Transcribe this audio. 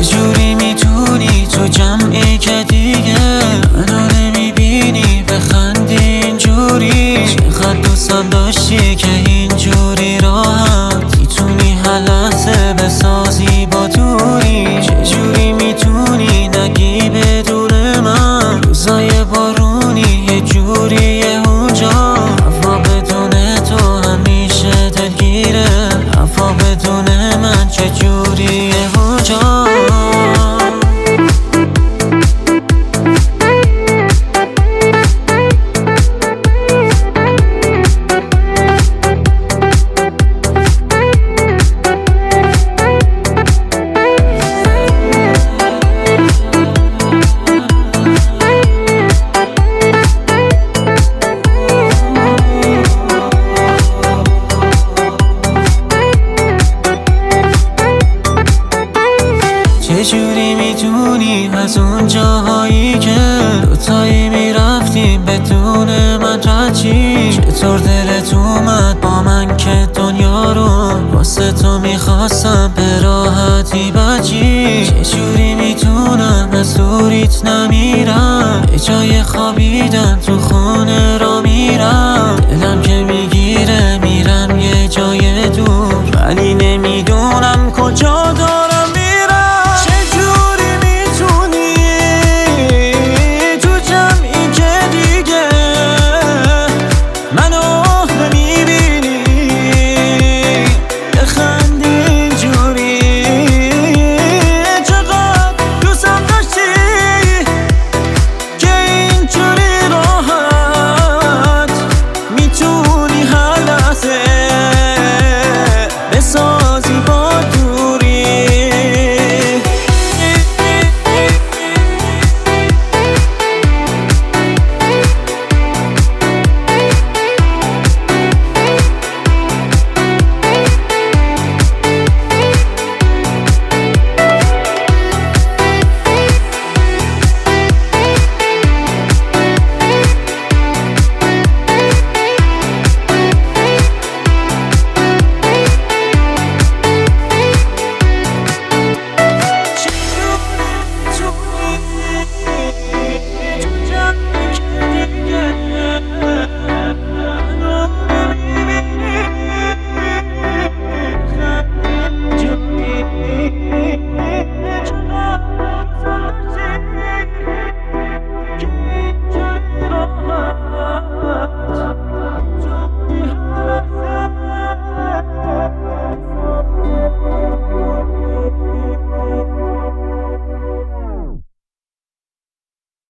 چجوری میتونی تو جمعی که دیگه منو نمیبینی بخندی اینجوری؟ چقدر دوستم داشتی که اینجوری راحت میتونی هر لحظه بسازی با دوری. چجوری میتونی نگی بدون من روزای بارونی یه جوریه اونجا؟ هوا بدون تو همیشه دلگیره، هوا بدون من چجوریه اونجا؟ چجوری میتونی از اون جاهایی که دوتایی میرفتیم بدون من رچی؟ چطور دلت اومد با من که دنیا رو واسه تو میخواستم به راحتی بچی؟ چجوری میتونم از دوریت